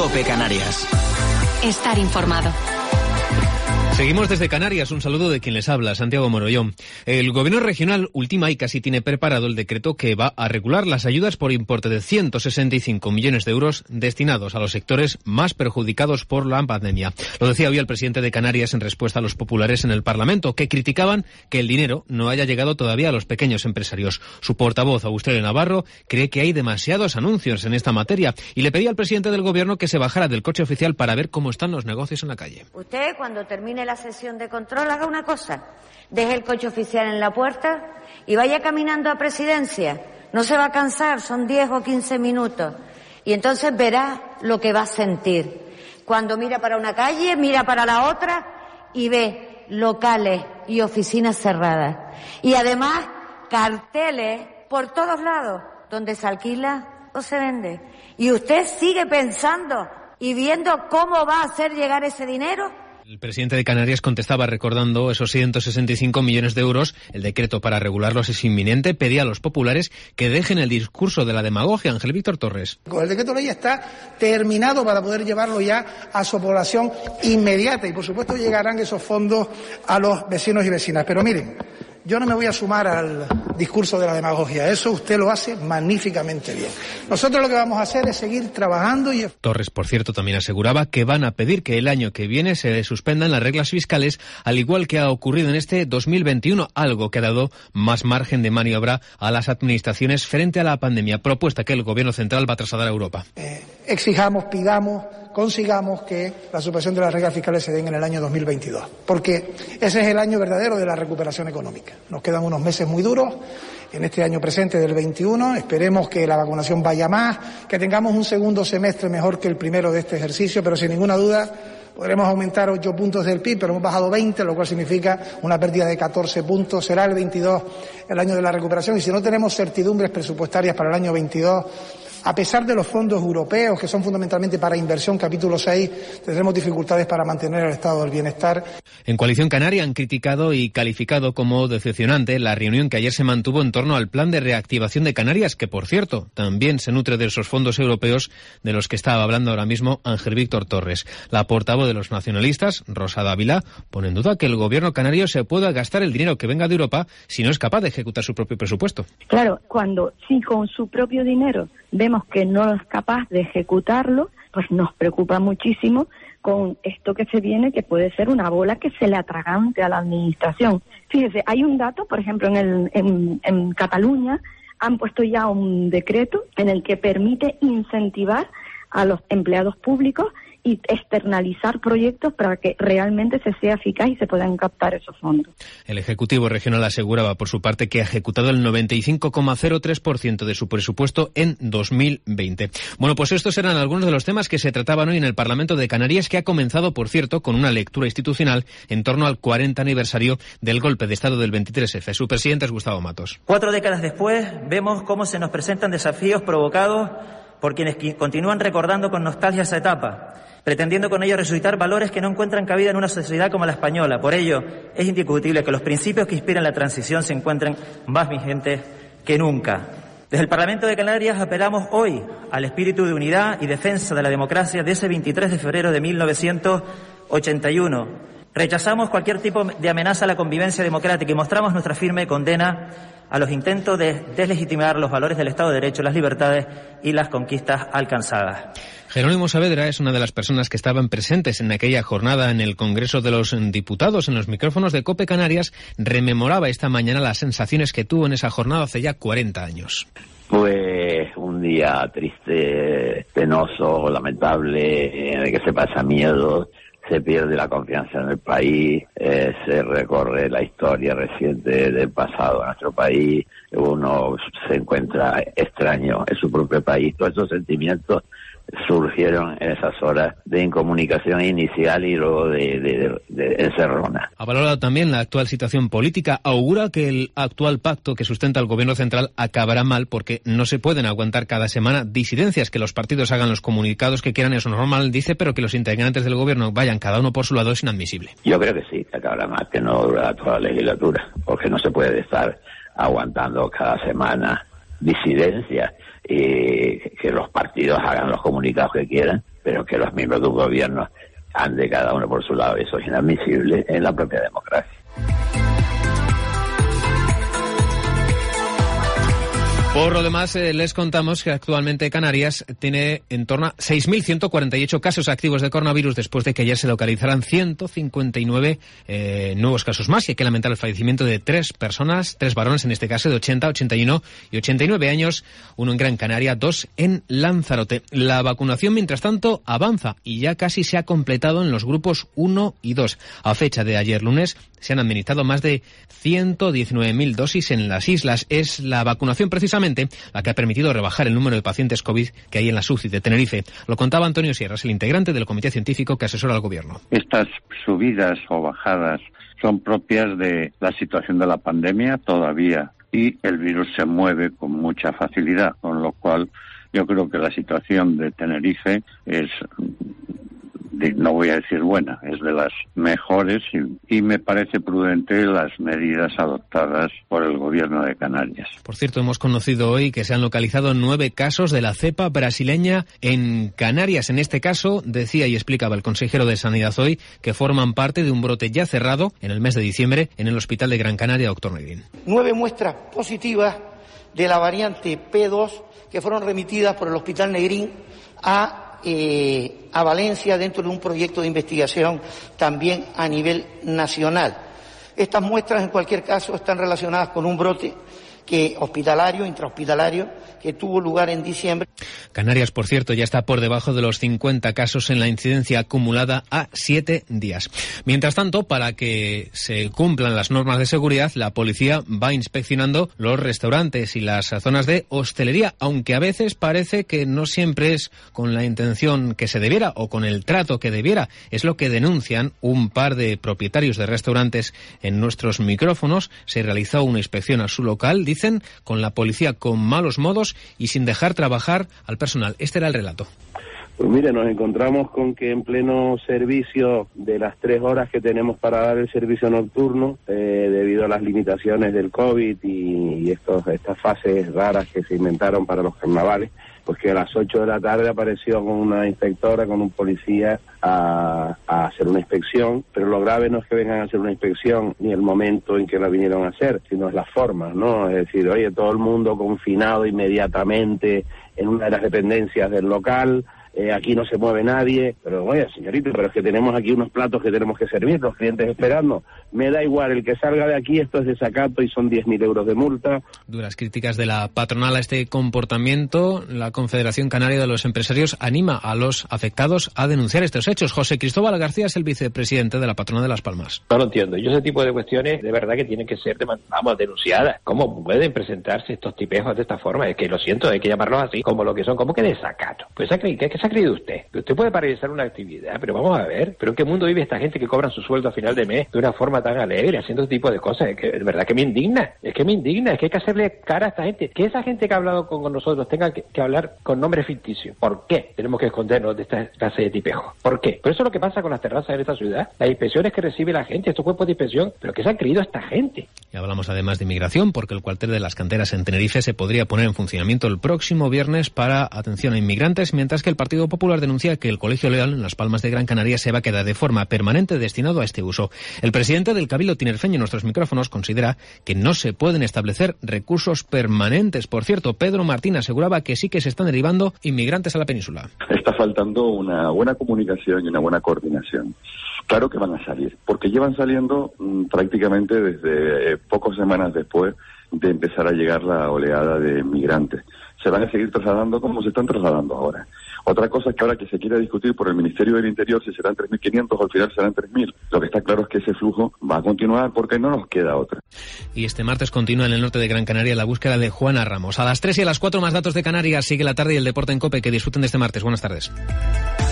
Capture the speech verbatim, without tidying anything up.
COPE Canarias. Estar informado. Seguimos desde Canarias. Un saludo de quien les habla, Santiago Morollón. El Gobierno regional ultima y casi tiene preparado el decreto que va a regular las ayudas por importe de ciento sesenta y cinco millones de euros destinados a los sectores más perjudicados por la pandemia. Lo decía hoy el presidente de Canarias en respuesta a los populares en el Parlamento, que criticaban que el dinero no haya llegado todavía a los pequeños empresarios. Su portavoz, Agustín Navarro, cree que hay demasiados anuncios en esta materia y le pedía al presidente del Gobierno que se bajara del coche oficial para ver cómo están los negocios en la calle. Usted, cuando termine la sesión de control, haga una cosa, deje el coche oficial en la puerta y vaya caminando a Presidencia. No se va a cansar, son diez o quince minutos. Y entonces verá lo que va a sentir. Cuando mira para una calle, mira para la otra y ve locales y oficinas cerradas. Y además carteles por todos lados, donde se alquila o se vende. Y usted sigue pensando y viendo cómo va a hacer llegar ese dinero. El presidente de Canarias contestaba recordando esos ciento sesenta y cinco millones de euros. El decreto para regularlos es inminente. Pedía a los populares que dejen el discurso de la demagogia. Ángel Víctor Torres. El decreto de ley está terminado para poder llevarlo ya a su población inmediata y, por supuesto, llegarán esos fondos a los vecinos y vecinas. Pero miren, yo no me voy a sumar al discurso de la demagogia. Eso usted lo hace magníficamente bien. Nosotros lo que vamos a hacer es seguir trabajando y... Torres, por cierto, también aseguraba que van a pedir que el año que viene se suspendan las reglas fiscales, al igual que ha ocurrido en este dos mil veintiuno, algo que ha dado más margen de maniobra a las administraciones frente a la pandemia, propuesta que el Gobierno central va a trasladar a Europa. Eh, exijamos, pidamos, consigamos que la suspensión de las reglas fiscales se den en el año dos mil veintidós, porque ese es el año verdadero de la recuperación económica. Nos quedan unos meses muy duros en este año presente del veintiuno. Esperemos que la vacunación vaya más, que tengamos un segundo semestre mejor que el primero de este ejercicio, pero sin ninguna duda podremos aumentar ocho puntos del P I B, pero hemos bajado veinte, lo cual significa una pérdida de catorce puntos. Será el veintidós el año de la recuperación y si no tenemos certidumbres presupuestarias para el año veintidós, a pesar de los fondos europeos, que son fundamentalmente para inversión, capítulo seis, tendremos dificultades para mantener el estado del bienestar. En Coalición Canaria han criticado y calificado como decepcionante la reunión que ayer se mantuvo en torno al plan de reactivación de Canarias, que, por cierto, también se nutre de esos fondos europeos de los que estaba hablando ahora mismo Ángel Víctor Torres. La portavoz de los nacionalistas, Rosa Dávila, pone en duda que el gobierno canario se pueda gastar el dinero que venga de Europa si no es capaz de ejecutar su propio presupuesto. Claro, cuando sí con su propio dinero vemos que no es capaz de ejecutarlo, pues nos preocupa muchísimo con esto que se viene, que puede ser una bola que se le atragante a la administración. Fíjese, hay un dato, por ejemplo, en, el, en, en Cataluña han puesto ya un decreto en el que permite incentivar a los empleados públicos y externalizar proyectos para que realmente se sea eficaz y se puedan captar esos fondos. El Ejecutivo Regional aseguraba por su parte que ha ejecutado el noventa y cinco coma cero tres por ciento de su presupuesto en dos mil veinte. Bueno, pues estos eran algunos de los temas que se trataban hoy en el Parlamento de Canarias, que ha comenzado, por cierto, con una lectura institucional en torno al cuarenta aniversario del golpe de Estado del veintitrés efe. Su presidente es Gustavo Matos. Cuatro décadas después, vemos cómo se nos presentan desafíos provocados por quienes continúan recordando con nostalgia esa etapa, pretendiendo con ello resucitar valores que no encuentran cabida en una sociedad como la española. Por ello, es indiscutible que los principios que inspiran la transición se encuentren más vigentes que nunca. Desde el Parlamento de Canarias apelamos hoy al espíritu de unidad y defensa de la democracia de ese veintitrés de febrero de mil novecientos ochenta y uno. Rechazamos cualquier tipo de amenaza a la convivencia democrática y mostramos nuestra firme condena a los intentos de deslegitimar los valores del Estado de Derecho, las libertades y las conquistas alcanzadas. Jerónimo Saavedra es una de las personas que estaban presentes en aquella jornada en el Congreso de los Diputados. En los micrófonos de COPE Canarias rememoraba esta mañana las sensaciones que tuvo en esa jornada hace ya cuarenta años. Fue un día triste, penoso, lamentable, en el que se pasa miedo, se pierde la confianza en el país, eh, se recorre la historia reciente del pasado de nuestro país, uno se encuentra extraño en su propio país. Todos esos sentimientos surgieron en esas horas de incomunicación inicial y luego de, de, de, de encerrona. Ha valorado también la actual situación política. Augura que el actual pacto que sustenta el gobierno central acabará mal porque no se pueden aguantar cada semana disidencias, que los partidos hagan los comunicados que quieran, eso normal, dice, pero que los integrantes del gobierno vayan cada uno por su lado es inadmisible. Yo creo que sí, que acabará mal, que no durará toda la legislatura, porque no se puede estar aguantando cada semana disidencias y que los partidos hagan los comunicados que quieran, pero que los miembros de un gobierno ande cada uno por su lado, eso es inadmisible en la propia democracia. Por lo demás, eh, les contamos que actualmente Canarias tiene en torno a seis mil ciento cuarenta y ocho casos activos de coronavirus después de que ayer se localizaran ciento cincuenta y nueve eh, nuevos casos más. Y hay que lamentar el fallecimiento de tres personas, tres varones en este caso de ochenta, ochenta y uno y ochenta y nueve años, uno en Gran Canaria, dos en Lanzarote. La vacunación, mientras tanto, avanza y ya casi se ha completado en los grupos uno y dos. A fecha de ayer lunes se han administrado más de ciento diecinueve mil dosis en las islas. Es la vacunación precisamente la que ha permitido rebajar el número de pacientes COVID que hay en la S U C I de Tenerife. Lo contaba Antonio Sierras, el integrante del comité científico que asesora al gobierno. Estas subidas o bajadas son propias de la situación de la pandemia todavía, y el virus se mueve con mucha facilidad, con lo cual yo creo que la situación de Tenerife es, no voy a decir buena, es de las mejores, y, y me parece prudente las medidas adoptadas por el gobierno de Canarias. Por cierto, hemos conocido hoy que se han localizado nueve casos de la cepa brasileña en Canarias. En este caso, decía y explicaba el consejero de Sanidad hoy, que forman parte de un brote ya cerrado en el mes de diciembre en el hospital de Gran Canaria, doctor Neidín. Nueve muestras positivas de la variante P dos que fueron remitidas por el Hospital Negrín a Eh, a Valencia dentro de un proyecto de investigación también a nivel nacional. Estas muestras, en cualquier caso, están relacionadas con un brote que hospitalario, intrahospitalario, que tuvo lugar en diciembre. Canarias, por cierto, ya está por debajo de los cincuenta casos en la incidencia acumulada a siete días. Mientras tanto, para que se cumplan las normas de seguridad, la policía va inspeccionando los restaurantes y las zonas de hostelería, aunque a veces parece que no siempre es con la intención que se debiera o con el trato que debiera. Es lo que denuncian un par de propietarios de restaurantes en nuestros micrófonos. Se realizó una inspección a su local, dicen, con la policía con malos modos y sin dejar trabajar al personal. Este era el relato. Pues mire, nos encontramos con que en pleno servicio de las tres horas que tenemos para dar el servicio nocturno, eh, debido a las limitaciones del COVID y, y estos, estas fases raras que se inventaron para los carnavales, pues que a las ocho de la tarde apareció con una inspectora, con un policía a, a hacer una inspección, pero lo grave no es que vengan a hacer una inspección ni el momento en que la vinieron a hacer, sino es las formas, ¿no? Es decir, oye, todo el mundo confinado inmediatamente en una de las dependencias del local, eh, aquí no se mueve nadie, pero oye, señorito, pero es que tenemos aquí unos platos que tenemos que servir, los clientes esperando, me da igual, el que salga de aquí, esto es desacato y son diez mil euros de multa. Duras críticas de la patronal a este comportamiento. La Confederación Canaria de los Empresarios anima a los afectados a denunciar estos hechos. José Cristóbal García es el vicepresidente de la patronal de Las Palmas. No lo entiendo, yo ese tipo de cuestiones de verdad que tienen que ser, vamos, denunciadas. ¿Cómo pueden presentarse estos tipejos de esta forma? Es que lo siento, hay que llamarlos así, como lo que son, como que desacato. Pues ¿qué, qué se ha creído usted? Que usted puede paralizar una actividad, pero vamos a ver, ¿pero en qué mundo vive esta gente que cobran su sueldo a final de mes de una forma tan alegre, haciendo este tipo de cosas? Es que de verdad que me indigna, es que me indigna, es que hay que hacerle cara a esta gente. Que esa gente que ha hablado con, con nosotros tenga que, que hablar con nombres ficticios. ¿Por qué tenemos que escondernos de esta clase de tipejos? ¿Por qué? Pero eso es lo que pasa con las terrazas en esta ciudad, las inspecciones que recibe la gente, estos cuerpos de inspección, pero ¿qué se ha creído esta gente? Y hablamos además de inmigración, porque el cuartel de las canteras en Tenerife se podría poner en funcionamiento el próximo viernes para atención a inmigrantes, mientras que el Partido Popular denuncia que el Colegio Leal en Las Palmas de Gran Canaria se va a quedar de forma permanente destinado a este uso. El presidente del Cabildo tinerfeño en nuestros micrófonos considera que no se pueden establecer recursos permanentes. Por cierto, Pedro Martín aseguraba que sí que se están derivando inmigrantes a la península. Está faltando una buena comunicación y una buena coordinación. Claro que van a salir, porque llevan saliendo mmm, prácticamente desde eh, pocas semanas después de empezar a llegar la oleada de migrantes. Se van a seguir trasladando como se están trasladando ahora. Otra cosa es que ahora que se quiera discutir por el Ministerio del Interior si serán tres mil quinientos o al final serán tres mil. Lo que está claro es que ese flujo va a continuar porque no nos queda otra. Y este martes continúa en el norte de Gran Canaria la búsqueda de Juana Ramos. A las tres y a las cuatro más datos de Canarias. Sigue la tarde y el deporte en COPE. Que disfruten de este martes. Buenas tardes.